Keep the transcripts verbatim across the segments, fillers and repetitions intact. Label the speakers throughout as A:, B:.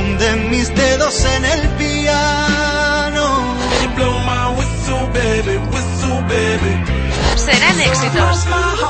A: hunden mis dedos en el piano. Blow my whistle, baby, whistle, baby.
B: Serán éxitos.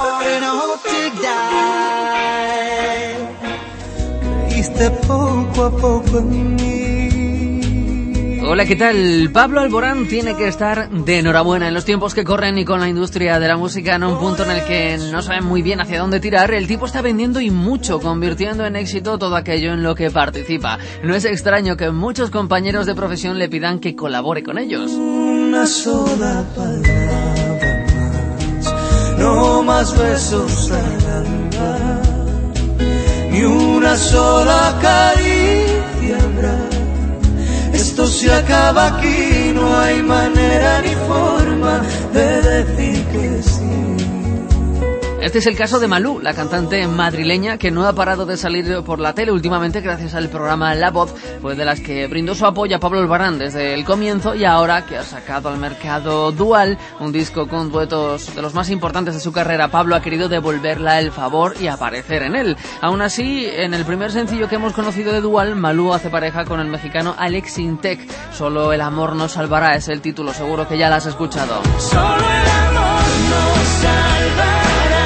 A: Creíste poco a poco en mí.
C: Hola, ¿qué tal? Pablo Alborán tiene que estar de enhorabuena. En los tiempos que corren y con la industria de la música en un punto en el que no saben muy bien hacia dónde tirar, el tipo está vendiendo y mucho, convirtiendo en éxito todo aquello en lo que participa. No es extraño que muchos compañeros de profesión le pidan que colabore con ellos.
A: Una sola palabra más, no más besos al alba, ni una sola caricia habrá. Esto se acaba aquí, no hay manera ni forma de decir que sí.
C: Este es el caso de Malú, la cantante madrileña que no ha parado de salir por la tele últimamente gracias al programa La Voz, fue de las que brindó su apoyo a Pablo Alborán desde el comienzo, y ahora que ha sacado al mercado Dual, un disco con duetos de los más importantes de su carrera, Pablo ha querido devolverla el favor y aparecer en él. Aún así, en el primer sencillo que hemos conocido de Dual, Malú hace pareja con el mexicano Alex Intec. Solo el amor nos salvará es el título, seguro que ya la has escuchado.
A: Solo el amor nos salvará.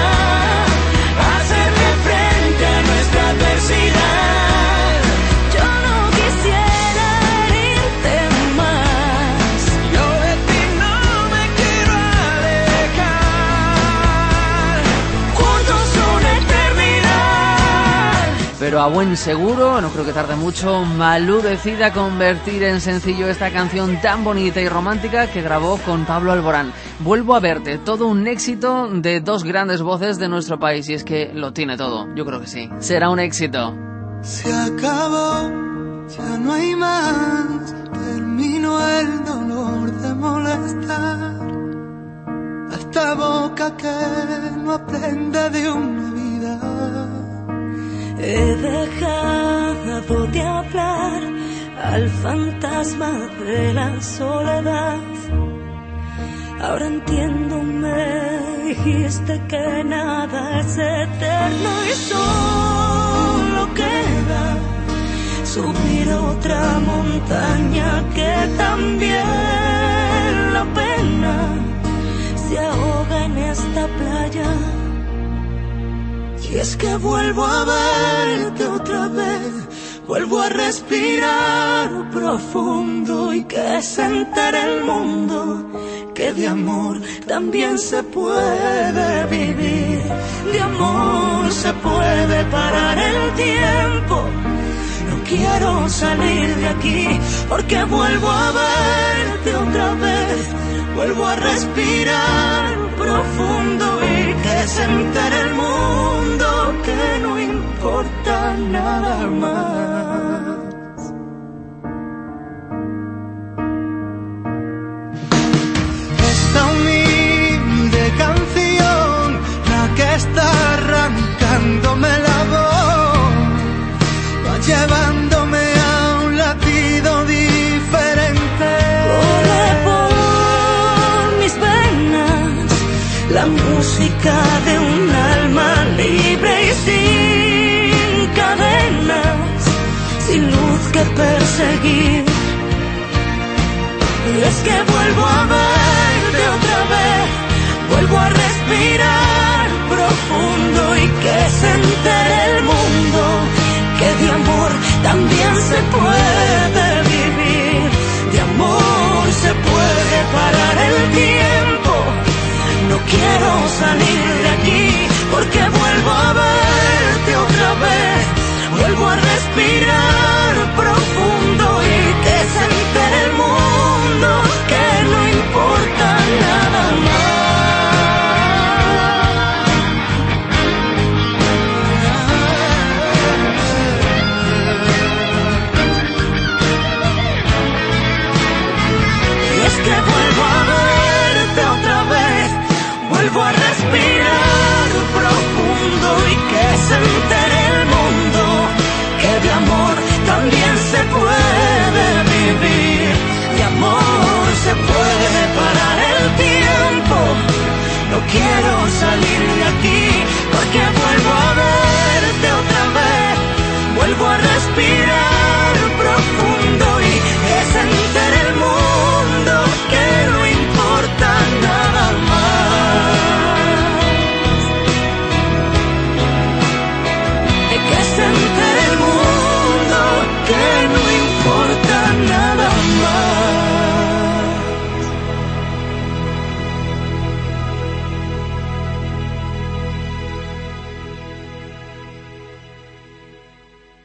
D: Yo no quisiera herirte más.
A: Yo de ti no me quiero alejar. Juntos una eternidad.
C: Pero a buen seguro, no creo que tarde mucho, Malú decida convertir en sencillo esta canción tan bonita y romántica que grabó con Pablo Alborán. Vuelvo a verte, todo un éxito de dos grandes voces de nuestro país, y es que lo tiene todo, yo creo que sí. Será un éxito.
A: Se acabó, ya no hay más. Terminó el dolor de molestar a esta boca que no aprende de una vida.
D: He dejado de hablar al fantasma de la soledad. Ahora entiendo, me dijiste que nada es eterno y solo queda subir otra montaña, que también la pena se ahoga en esta playa. Y es que vuelvo a verte otra vez, vuelvo a respirar profundo y que se entere el mundo que de amor también se puede vivir. De amor se puede parar el tiempo. No quiero salir de aquí porque vuelvo a verte otra vez, vuelvo a respirar profundo y que se entere el mundo que no importa nada más.
A: Esta humilde canción, la que está arrancándome la voz, va llevándome a un latido diferente.
D: Corre por mis venas la música de un alma libre y sin cadenas, sin luz que perseguir. Y es que vuelvo a verte otra vez, vuelvo a respirar profundo y que se entere el mundo que de amor también se puede vivir. De amor se puede parar el tiempo. No quiero salir